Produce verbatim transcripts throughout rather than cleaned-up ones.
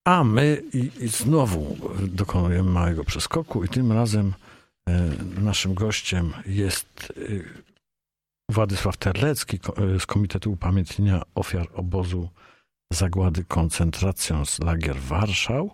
A my i, i znowu dokonujemy małego przeskoku i tym razem naszym gościem jest Władysław Terlecki z Komitetu Upamiętnienia Ofiar Obozu Zagłady Koncentracjonslager Warszał.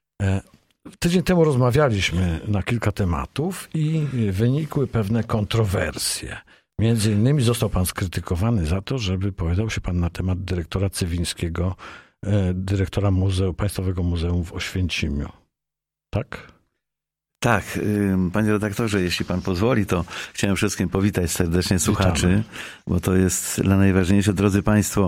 Tydzień temu rozmawialiśmy na kilka tematów i wynikły pewne kontrowersje. Między innymi został pan skrytykowany za to, że wypowiadał się pan na temat dyrektora Cywińskiego, dyrektora Muzeum, Państwowego Muzeum w Oświęcimiu. Tak? Tak, panie redaktorze, jeśli pan pozwoli, to chciałem wszystkim powitać serdecznie słuchaczy, Witamy. Bo to jest dla najważniejsze. Drodzy państwo,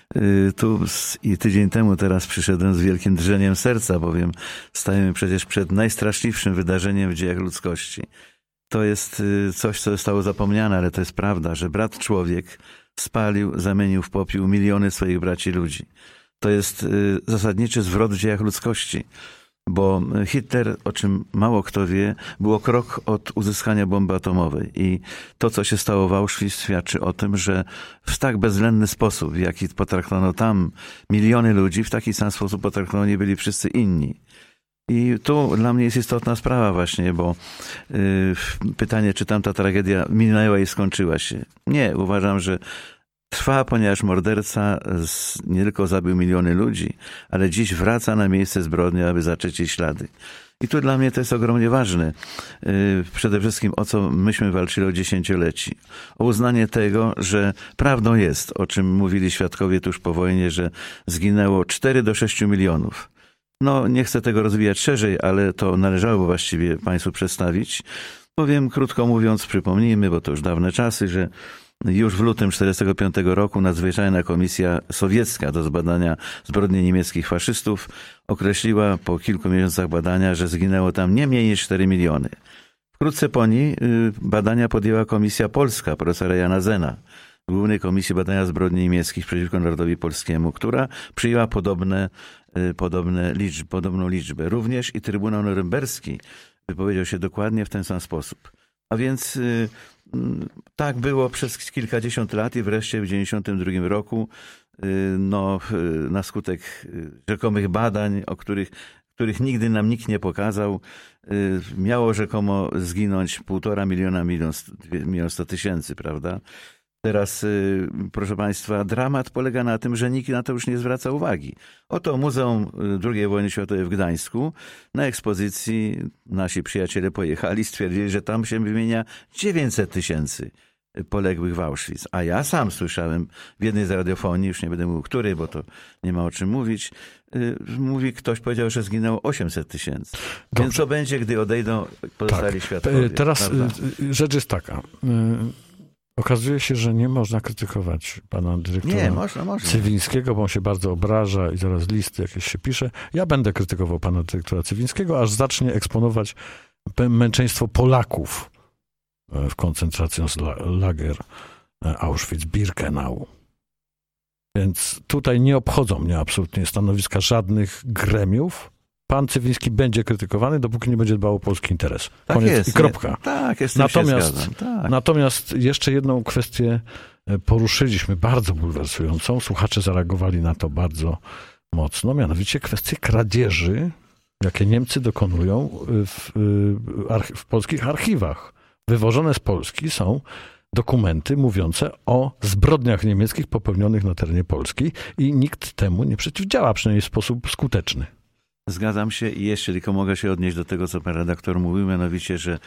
tu i tydzień temu teraz przyszedłem z wielkim drżeniem serca, bowiem stajemy przecież przed najstraszliwszym wydarzeniem w dziejach ludzkości. To jest coś, co zostało zapomniane, ale to jest prawda, że brat człowiek spalił, zamienił w popiół miliony swoich braci ludzi. To jest zasadniczy zwrot w dziejach ludzkości. Bo Hitler, o czym mało kto wie, było krok od uzyskania bomby atomowej. I to, co się stało w Auschwitz, świadczy o tym, że w tak bezwzględny sposób, w jaki potraktowano tam miliony ludzi, w taki sam sposób potraktowani byli wszyscy inni. I tu dla mnie jest istotna sprawa właśnie, bo yy, pytanie, czy tamta tragedia minęła i skończyła się. Nie, uważam, że trwa, ponieważ morderca nie tylko zabił miliony ludzi, ale dziś wraca na miejsce zbrodni, aby zacząć jej ślady. I tu dla mnie to jest ogromnie ważne. Przede wszystkim o co myśmy walczyli od dziesięcioleci. O uznanie tego, że prawdą jest, o czym mówili świadkowie tuż po wojnie, że zginęło cztery do sześciu milionów. No, nie chcę tego rozwijać szerzej, ale to należało właściwie państwu przedstawić. Powiem, krótko mówiąc, przypomnijmy, bo to już dawne czasy, że już w lutym tysiąc dziewięćset czterdziestego piątego roku nadzwyczajna komisja sowiecka do zbadania zbrodni niemieckich faszystów określiła po kilku miesiącach badania, że zginęło tam nie mniej niż cztery miliony. Wkrótce po niej badania podjęła komisja polska profesora Jana Zena, Głównej Komisji Badania Zbrodni Niemieckich przeciwko Narodowi Polskiemu, która przyjęła podobne, podobne liczb, podobną liczbę. Również i Trybunał Norymberski wypowiedział się dokładnie w ten sam sposób. A więc tak było przez kilkadziesiąt lat i wreszcie w dziewięćdziesiątym drugim roku no, na skutek rzekomych badań, o których, których nigdy nam nikt nie pokazał, miało rzekomo zginąć półtora miliona, milion, milion sto tysięcy, prawda? Teraz, proszę państwa, dramat polega na tym, że nikt na to już nie zwraca uwagi. Oto Muzeum drugiej Wojny Światowej w Gdańsku. Na ekspozycji nasi przyjaciele pojechali, stwierdzili, że tam się wymienia dziewięćset tysięcy poległych w Auschwitz. A ja sam słyszałem w jednej z radiofonii, już nie będę mówił której, bo to nie ma o czym mówić, mówi, ktoś powiedział, że zginęło osiemset tysięcy. Więc co będzie, gdy odejdą pozostali tak. świadkowie? Teraz prawda? Rzecz jest taka. Okazuje się, że nie można krytykować pana dyrektora nie, można, można. Cywińskiego, bo on się bardzo obraża i zaraz listy jakieś się pisze. Ja będę krytykował pana dyrektora Cywińskiego, aż zacznie eksponować męczeństwo Polaków w koncentracyjlager Auschwitz-Birkenau. Więc tutaj nie obchodzą mnie absolutnie stanowiska żadnych gremiów. Pan Cywiński będzie krytykowany, dopóki nie będzie dbał o polski interes. Tak Koniec jest, i kropka. Nie, tak, jest, natomiast, tak. natomiast jeszcze jedną kwestię poruszyliśmy, bardzo bulwersującą. Słuchacze zareagowali na to bardzo mocno, mianowicie kwestię kradzieży, jakie Niemcy dokonują w, w polskich archiwach. Wywożone z Polski są dokumenty mówiące o zbrodniach niemieckich popełnionych na terenie Polski i nikt temu nie przeciwdziała, przynajmniej w sposób skuteczny. Zgadzam się i jeszcze tylko mogę się odnieść do tego, co pan redaktor mówił, mianowicie, że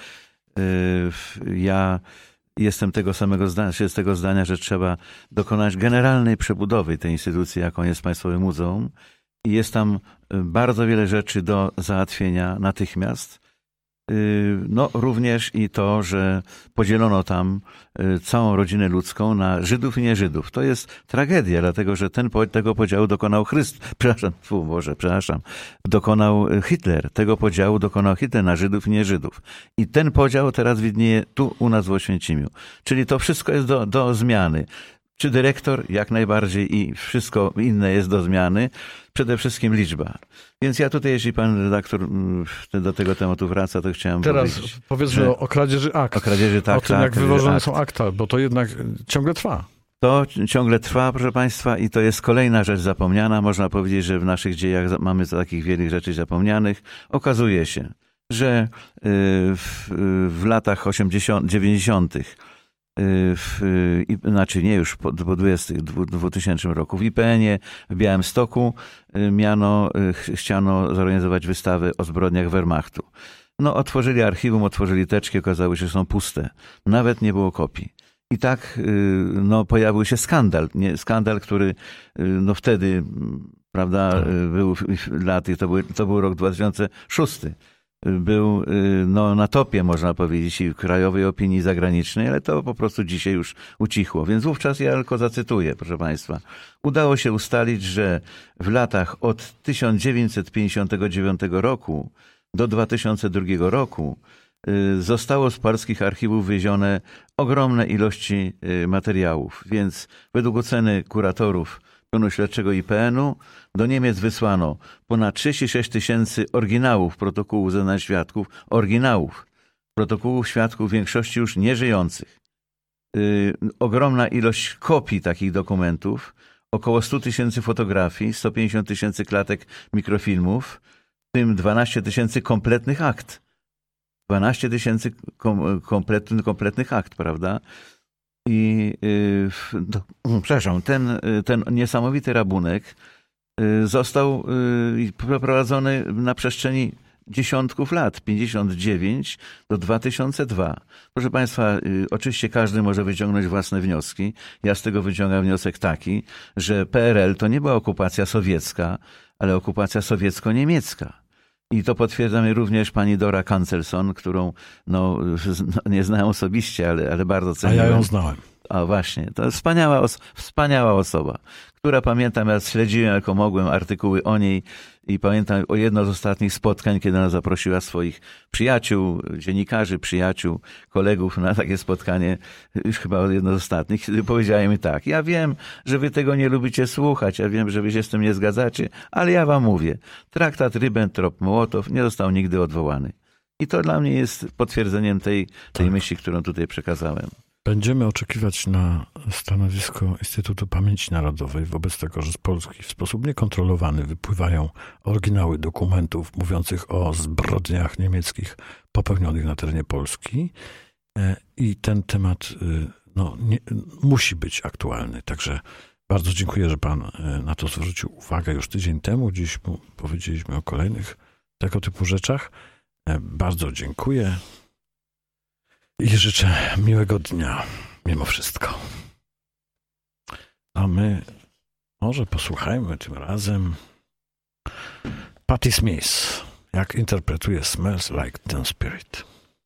yy, ja jestem tego samego zdania, z tego zdania, że trzeba dokonać generalnej przebudowy tej instytucji, jaką jest Państwowe Muzeum. I jest tam bardzo wiele rzeczy do załatwienia natychmiast. No również i to, że podzielono tam całą rodzinę ludzką na Żydów i nie-Żydów. To jest tragedia, dlatego że ten, tego podziału dokonał Chrystus, przepraszam, fu, Boże, przepraszam, dokonał Hitler. Tego podziału dokonał Hitler na Żydów i nie-Żydów. I ten podział teraz widnieje tu u nas w Oświęcimiu. Czyli to wszystko jest do, do zmiany. Czy dyrektor? Jak najbardziej i wszystko inne jest do zmiany. Przede wszystkim liczba. Więc ja tutaj, jeśli pan redaktor do tego tematu wraca, to chciałem Teraz powiedzieć. Teraz powiedzmy o kradzieży akt. O kradzieży, tak. O tym, tak, jak wywożone akt. są akta, bo to jednak ciągle trwa. To ciągle trwa, proszę Państwa, i to jest kolejna rzecz zapomniana. Można powiedzieć, że w naszych dziejach mamy takich wielu rzeczy zapomnianych. Okazuje się, że w, w latach osiemdziesiątych, dziewięćdziesiątych, w, znaczy nie już po, po dwutysięcznym roku w I P N-ie, w Białymstoku miano, chciano zorganizować wystawę o zbrodniach Wehrmachtu. No, otworzyli archiwum, otworzyli teczki, okazało się, że są puste. Nawet nie było kopii. I tak no, pojawił się skandal. Nie, skandal, który no, wtedy, prawda, był lat, to był, to był rok dwa tysiące szósty. Był no, na topie, można powiedzieć, i w krajowej opinii zagranicznej, ale to po prostu dzisiaj już ucichło. Więc wówczas ja tylko zacytuję, proszę Państwa. Udało się ustalić, że w latach od tysiąc dziewięćset pięćdziesiątego dziewiątego roku do dwa tysiące drugiego roku zostało z polskich archiwów wywiezione ogromne ilości materiałów, więc według oceny kuratorów Pionu Śledczego I P N-u do Niemiec wysłano ponad trzydzieści sześć tysięcy oryginałów protokołów zeznań świadków, oryginałów protokołów świadków w większości już nieżyjących. Yy, ogromna ilość kopii takich dokumentów, około sto tysięcy fotografii, sto pięćdziesiąt tysięcy klatek mikrofilmów, w tym dwanaście tysięcy kompletnych akt. dwanaście tysięcy kom, kompletny, kompletnych akt, prawda? I yy, do, przepraszam, ten, ten niesamowity rabunek yy, został yy, przeprowadzony na przestrzeni dziesiątków lat, pięćdziesiąt dziewięć do dwa tysiące dwa. Proszę Państwa, yy, oczywiście każdy może wyciągnąć własne wnioski. Ja z tego wyciągam wniosek taki, że P R L to nie była okupacja sowiecka, ale okupacja sowiecko-niemiecka. I to potwierdza mi również pani Dora Kancelson, którą no, nie znałem osobiście, ale, ale bardzo ceniłem. A ja ją znałem. A właśnie, to wspaniała, os- wspaniała osoba, która pamiętam, ja śledziłem jako mogłem artykuły o niej i pamiętam o jedno z ostatnich spotkań, kiedy ona zaprosiła swoich przyjaciół, dziennikarzy, przyjaciół, kolegów na takie spotkanie, już chyba jedno z ostatnich, kiedy powiedziała mi tak: ja wiem, że wy tego nie lubicie słuchać, ja wiem, że wy się z tym nie zgadzacie, ale ja wam mówię, traktat Ribbentrop-Mołotow nie został nigdy odwołany. I to dla mnie jest potwierdzeniem tej, tej tak. myśli, którą tutaj przekazałem. Będziemy oczekiwać na stanowisko Instytutu Pamięci Narodowej wobec tego, że z Polski w sposób niekontrolowany wypływają oryginały dokumentów mówiących o zbrodniach niemieckich popełnionych na terenie Polski. I ten temat no, nie, musi być aktualny. Także bardzo dziękuję, że pan na to zwrócił uwagę już tydzień temu. Dziś powiedzieliśmy o kolejnych tego typu rzeczach. Bardzo dziękuję. I życzę miłego dnia, mimo wszystko. A my może posłuchajmy tym razem Patti Smith, jak interpretuje Smells Like Teen Spirit.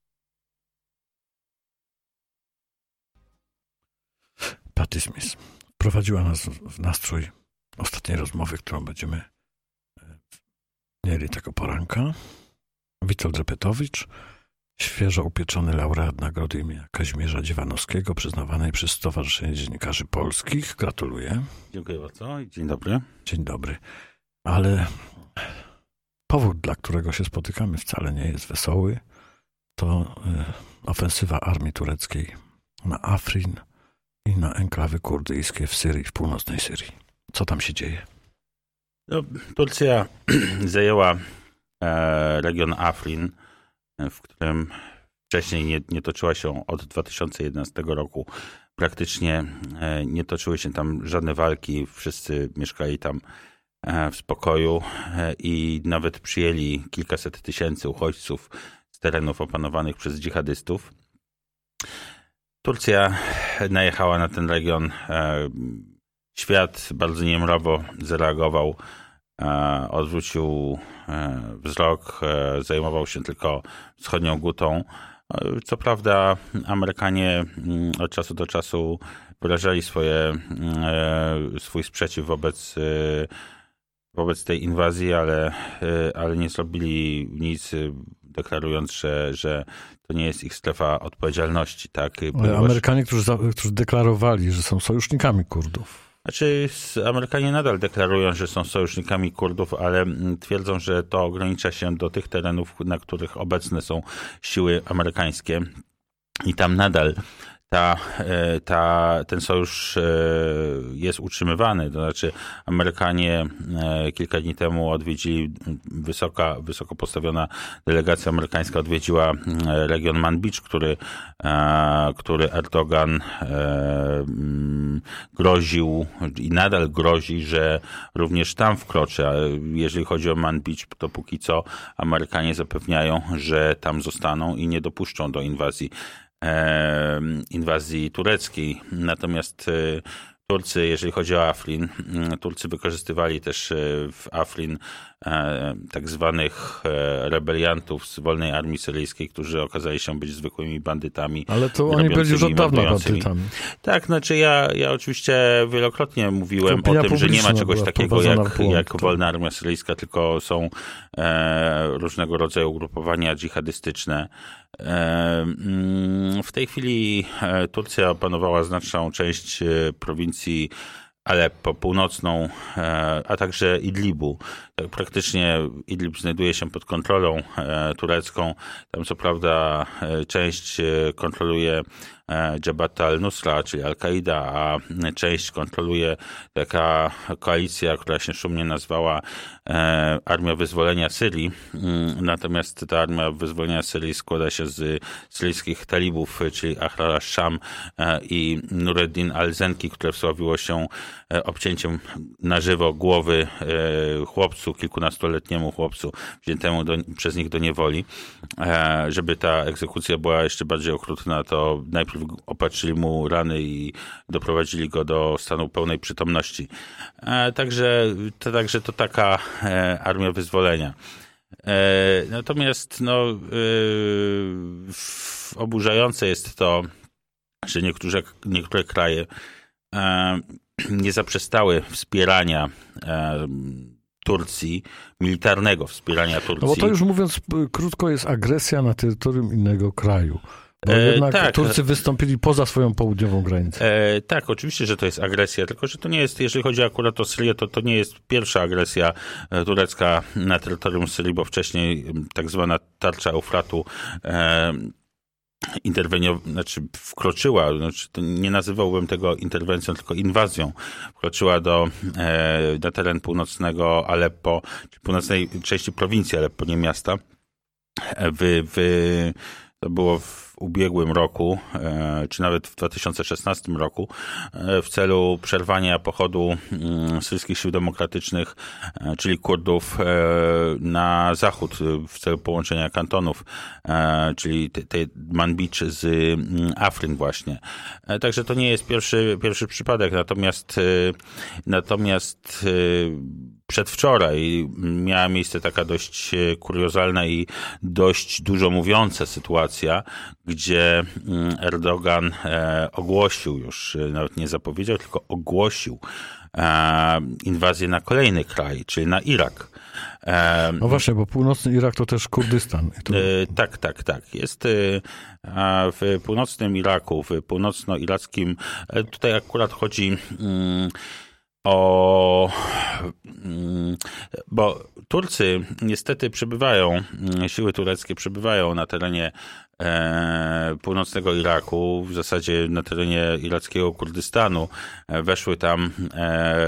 Patti Smith wprowadziła nas w nastrój ostatniej rozmowy, którą będziemy mieli tego poranka. Witold Repetowicz, świeżo upieczony laureat nagrody imienia Kazimierza Dziewanowskiego, przyznawanej przez Stowarzyszenie Dziennikarzy Polskich. Gratuluję. Dziękuję bardzo i dzień dobry. Dzień dobry. Ale powód, dla którego się spotykamy, wcale nie jest wesoły. To ofensywa armii tureckiej na Afrin i na enklawy kurdyjskie w Syrii, w północnej Syrii. Co tam się dzieje? No, Turcja zajęła e, region Afrin, w którym wcześniej nie, nie toczyła się od dwa tysiące jedenastego roku. Praktycznie nie toczyły się tam żadne walki. Wszyscy mieszkali tam w spokoju i nawet przyjęli kilkaset tysięcy uchodźców z terenów opanowanych przez dżihadystów. Turcja najechała na ten region. Świat bardzo niemrawo zareagował. Odwrócił wzrok, zajmował się tylko wschodnią Gutą. Co prawda Amerykanie od czasu do czasu wyrażali swoje, swój sprzeciw wobec, wobec tej inwazji, ale, ale nie zrobili nic, deklarując, że, że to nie jest ich strefa odpowiedzialności. Tak? Amerykanie, którzy, którzy deklarowali, że są sojusznikami Kurdów. Znaczy, Amerykanie nadal deklarują, że są sojusznikami Kurdów, ale twierdzą, że to ogranicza się do tych terenów, na których obecne są siły amerykańskie. I tam nadal ta, ta, ten sojusz jest utrzymywany. To znaczy Amerykanie kilka dni temu odwiedzili, wysoka, wysoko postawiona delegacja amerykańska odwiedziła region Manbij, który, który Erdogan groził i nadal grozi, że również tam wkroczy. A jeżeli chodzi o Manbij, to póki co Amerykanie zapewniają, że tam zostaną i nie dopuszczą do inwazji inwazji tureckiej. Natomiast Turcy, jeżeli chodzi o Afrin, Turcy wykorzystywali też w Afrin tak zwanych rebeliantów z wolnej armii syryjskiej, którzy okazali się być zwykłymi bandytami. Ale to oni byli już od dawna bandytami. Tak, znaczy ja, ja oczywiście wielokrotnie mówiłem Opinia o tym, że nie ma czegoś takiego jak, jak wolna armia syryjska, tylko są e, różnego rodzaju ugrupowania dżihadystyczne. E, w tej chwili Turcja opanowała znaczną część prowincji Aleppo, północną, a także Idlibu. Tak, praktycznie Idlib znajduje się pod kontrolą turecką. Tam co prawda część kontroluje Jabhat al-Nusra, czyli Al-Kaida, a część kontroluje taka koalicja, która się szumnie nazwała Armia Wyzwolenia Syrii. Natomiast ta Armia Wyzwolenia Syrii składa się z syryjskich talibów, czyli Ahrar al-Sham i Nureddin al-Zenki, które wsławiło się obcięciem na żywo głowy chłopcu, kilkunastoletniemu chłopcu, wziętemu do, przez nich do niewoli. Żeby ta egzekucja była jeszcze bardziej okrutna, to najpierw opatrzyli mu rany i doprowadzili go do stanu pełnej przytomności. Także to, także to taka armia wyzwolenia. Natomiast no, oburzające jest to, że niektóre, niektóre kraje nie zaprzestały wspierania Turcji, militarnego wspierania Turcji. No bo to już mówiąc krótko jest agresja na terytorium innego kraju. Bo jednak e, tak. Turcy wystąpili poza swoją południową granicę. E, tak, oczywiście, że to jest agresja, tylko że to nie jest, jeżeli chodzi akurat o Syrię, to to nie jest pierwsza agresja turecka na terytorium Syrii, bo wcześniej tak zwana tarcza Eufratu e, interweniowa, znaczy wkroczyła, znaczy nie nazywałbym tego interwencją, tylko inwazją. Wkroczyła do, e, na teren północnego Aleppo, czyli północnej części prowincji Aleppo, nie miasta. W, w, to było w ubiegłym roku, czy nawet w dwa tysiące szesnastym roku, w celu przerwania pochodu syryjskich sił demokratycznych, czyli Kurdów, na zachód w celu połączenia kantonów, czyli tej Manbij z Afrin właśnie. Także to nie jest pierwszy, pierwszy przypadek, natomiast natomiast przedwczoraj miała miejsce taka dość kuriozalna i dość dużo mówiąca sytuacja, gdzie Erdogan ogłosił już, nawet nie zapowiedział, tylko ogłosił inwazję na kolejny kraj, czyli na Irak. No właśnie, bo północny Irak to też Kurdystan. To... Tak, tak, tak. Jest w północnym Iraku, w północno-irackim, tutaj akurat chodzi o, bo Turcy niestety przebywają, siły tureckie przebywają na terenie e, północnego Iraku, w zasadzie na terenie irackiego Kurdystanu. Weszły tam e,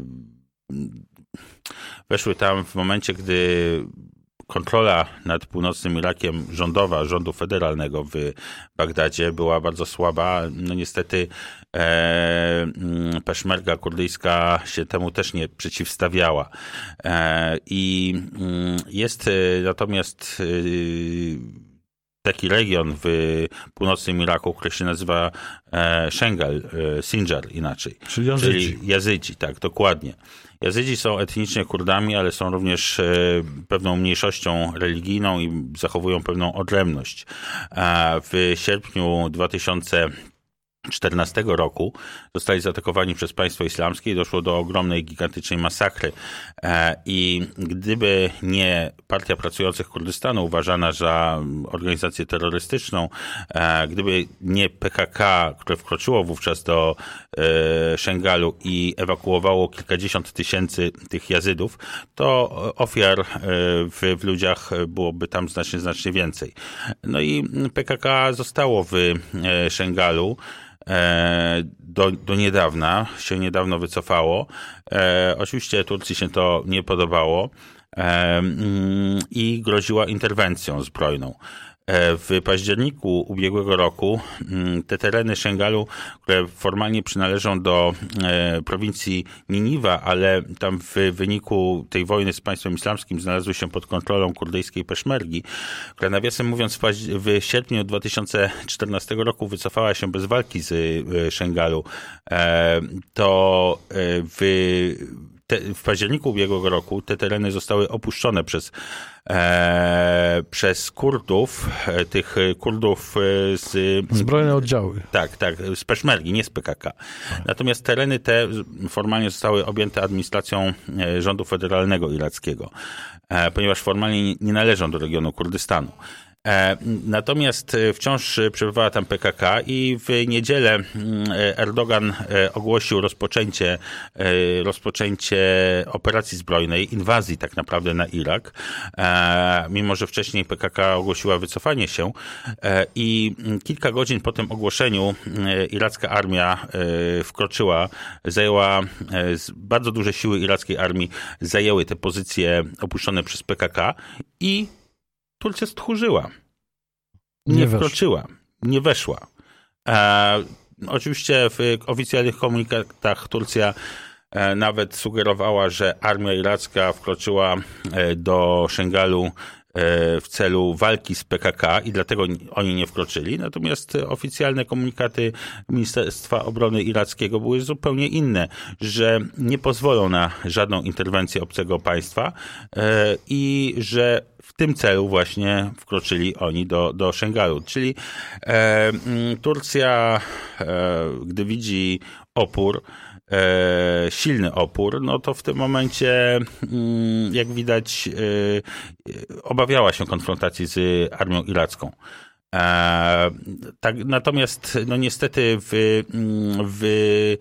weszły tam w momencie, gdy kontrola nad północnym Irakiem rządowa, rządu federalnego w Bagdadzie była bardzo słaba. No niestety e, peszmerga kurdyjska się temu też nie przeciwstawiała. E, I jest natomiast taki region w północnym Iraku, który się nazywa e, Szengal, e, Sinjar inaczej. Czyli Jazydzi. Czyli Jazydzi, tak, dokładnie. Jazydzi są etnicznie Kurdami, ale są również pewną mniejszością religijną i zachowują pewną odrębność. W sierpniu dwa tysiące czternastego roku zostali zaatakowani przez państwo islamskie i doszło do ogromnej, gigantycznej masakry. I gdyby nie Partia Pracujących Kurdystanu, uważana za organizację terrorystyczną, gdyby nie P K K, które wkroczyło wówczas do Szengalu i ewakuowało kilkadziesiąt tysięcy tych Jazydów, to ofiar w, w ludziach byłoby tam znacznie, znacznie więcej. No i P K K zostało w Szengalu. Do, do niedawna, się niedawno wycofało. E, oczywiście Turcji się to nie podobało e, i groziła interwencją zbrojną. W październiku ubiegłego roku te tereny Szengalu, które formalnie przynależą do prowincji Niniwa, ale tam w wyniku tej wojny z państwem islamskim znalazły się pod kontrolą kurdyjskiej peszmergi, która nawiasem mówiąc w, w sierpniu dwa tysiące czternastego roku wycofała się bez walki z Szengalu, to w Te, w październiku ubiegłego roku te tereny zostały opuszczone przez, e, przez Kurdów, e, tych Kurdów z... Zbrojne oddziały. Tak, tak, z peszmergi, nie z P K K. Natomiast tereny te formalnie zostały objęte administracją rządu federalnego irackiego, e, ponieważ formalnie nie należą do regionu Kurdystanu. Natomiast wciąż przebywała tam P K K i w niedzielę Erdogan ogłosił rozpoczęcie, rozpoczęcie operacji zbrojnej, inwazji tak naprawdę na Irak, mimo że wcześniej P K K ogłosiła wycofanie się i kilka godzin po tym ogłoszeniu iracka armia wkroczyła, zajęła, bardzo duże siły irackiej armii zajęły te pozycje opuszczone przez P K K i Turcja stchórzyła. Nie, nie wkroczyła, nie weszła. E, oczywiście w oficjalnych komunikatach Turcja e, nawet sugerowała, że armia iracka wkroczyła e, do Szengalu e, w celu walki z P K K i dlatego oni nie wkroczyli. Natomiast oficjalne komunikaty Ministerstwa Obrony irackiego były zupełnie inne, że nie pozwolą na żadną interwencję obcego państwa e, i że w tym celu właśnie wkroczyli oni do, do Szengalu. Czyli e, Turcja, e, gdy widzi opór, e, silny opór, no to w tym momencie, m, jak widać, e, obawiała się konfrontacji z armią iracką. E, tak, natomiast no niestety w, w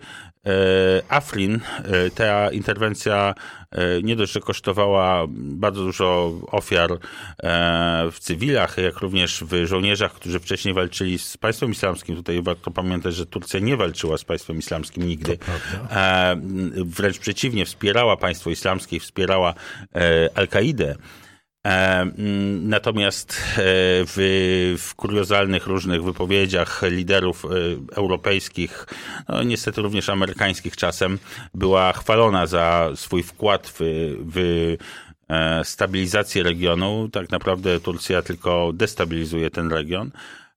Afrin ta interwencja nie dość, że kosztowała bardzo dużo ofiar w cywilach, jak również w żołnierzach, którzy wcześniej walczyli z państwem islamskim. Tutaj warto pamiętać, że Turcja nie walczyła z państwem islamskim nigdy. Wręcz przeciwnie, wspierała państwo islamskie i wspierała Al-Kaidę. Natomiast w, w kuriozalnych różnych wypowiedziach liderów europejskich, no niestety również amerykańskich czasem, była chwalona za swój wkład w, w stabilizację regionu. Tak naprawdę Turcja tylko destabilizuje ten region.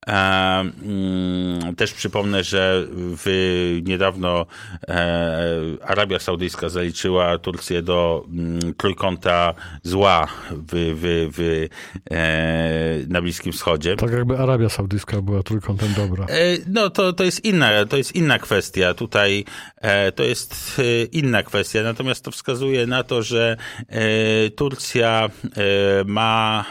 Też przypomnę, że w, niedawno Arabia Saudyjska zaliczyła Turcję do trójkąta zła w, w, w, na Bliskim Wschodzie. Tak jakby Arabia Saudyjska była trójkątem dobra. No to, to jest inna, to jest inna kwestia. Tutaj to jest inna kwestia. Natomiast to wskazuje na to, że Turcja ma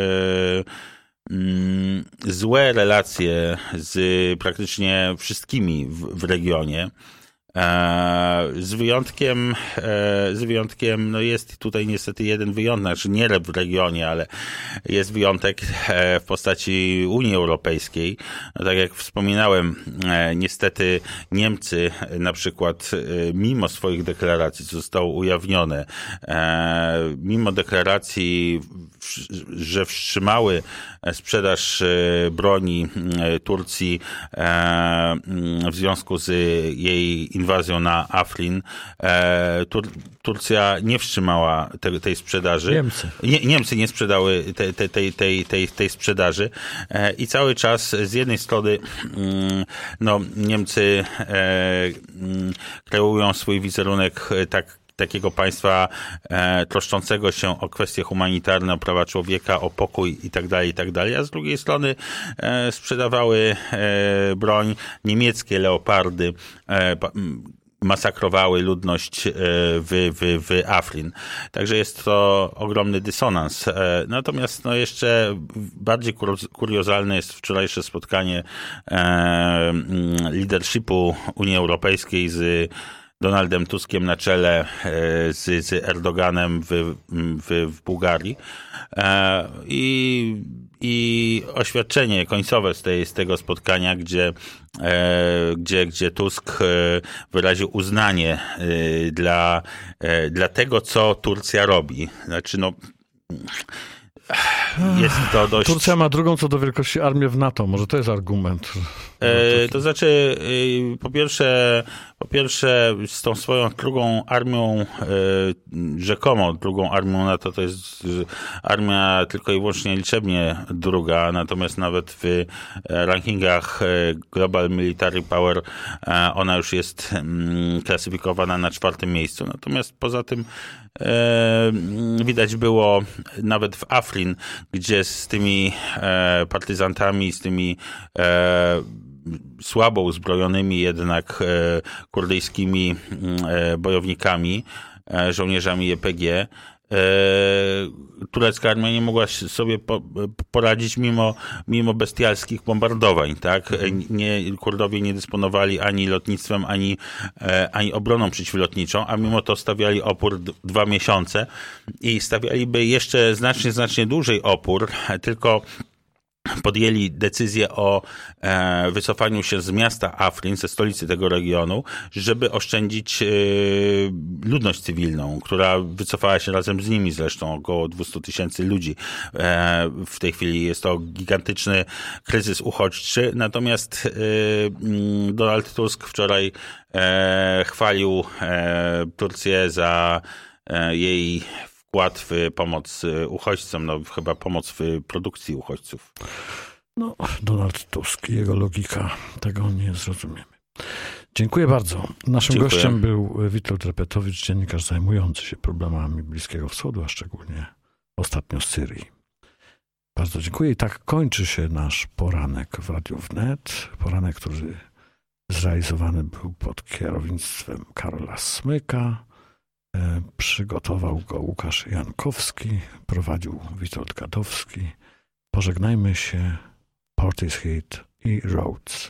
złe relacje z praktycznie wszystkimi w, w regionie. Z wyjątkiem, z wyjątkiem, no jest tutaj niestety jeden wyjątek, znaczy nie w regionie, ale jest wyjątek w postaci Unii Europejskiej. No tak jak wspominałem, niestety Niemcy na przykład mimo swoich deklaracji, co zostało ujawnione, mimo deklaracji, że wstrzymały sprzedaż broni Turcji w związku z jej inwazją na Afrin, Tur- Turcja nie wstrzymała te, tej sprzedaży. Niemcy. Nie, Niemcy nie sprzedały tej, tej, tej, tej, tej, tej sprzedaży i cały czas z jednej strony no, Niemcy kreują swój wizerunek tak takiego państwa e, troszczącego się o kwestie humanitarne, o prawa człowieka, o pokój i tak dalej, i tak dalej, a z drugiej strony e, sprzedawały e, broń, niemieckie leopardy, e, masakrowały ludność w, w, w Afrin. Także jest to ogromny dysonans. Natomiast no jeszcze bardziej kuriozalne jest wczorajsze spotkanie e, leadershipu Unii Europejskiej z Donaldem Tuskiem na czele z, z Erdoganem w, w, w Bułgarii. E, i, I oświadczenie końcowe z, tej, z tego spotkania, gdzie, e, gdzie, gdzie Tusk wyraził uznanie dla, dla tego, co Turcja robi. Znaczy, no, jest to dość... Turcja ma drugą co do wielkości armię w NATO. Może to jest argument. E, to znaczy, po pierwsze, po pierwsze z tą swoją drugą armią, e, rzekomo drugą armią NATO, to jest armia tylko i wyłącznie liczebnie druga, natomiast nawet w rankingach Global Military Power e, ona już jest mm, klasyfikowana na czwartym miejscu. Natomiast poza tym e, widać było nawet w Afrin, gdzie z tymi e, partyzantami, z tymi e, słabo uzbrojonymi jednak e, kurdyjskimi e, bojownikami, e, żołnierzami J P G, e, turecka armia nie mogła sobie po, poradzić mimo, mimo bestialskich bombardowań, tak? Nie, Kurdowie nie dysponowali ani lotnictwem, ani, e, ani obroną przeciwlotniczą, a mimo to stawiali opór d- dwa miesiące i stawialiby jeszcze znacznie, znacznie dłużej opór, tylko podjęli decyzję o e, wycofaniu się z miasta Afrin, ze stolicy tego regionu, żeby oszczędzić e, ludność cywilną, która wycofała się razem z nimi, zresztą około dwieście tysięcy ludzi. E, w tej chwili jest to gigantyczny kryzys uchodźczy, natomiast e, Donald Tusk wczoraj e, chwalił e, Turcję za e, jej wkład w pomoc uchodźcom, no chyba pomoc w produkcji uchodźców. No, Donald Tusk i jego logika, tego nie zrozumiemy. Dziękuję bardzo. Naszym Dziękuję. gościem był Witold Repetowicz, dziennikarz zajmujący się problemami Bliskiego Wschodu, a szczególnie ostatnio z Syrii. Bardzo dziękuję i tak kończy się nasz poranek w Radiu Wnet. Poranek, który zrealizowany był pod kierownictwem Karola Smyka. Przygotował go Łukasz Jankowski, prowadził Witold Gadowski. Pożegnajmy się, Portishead i Rhodes.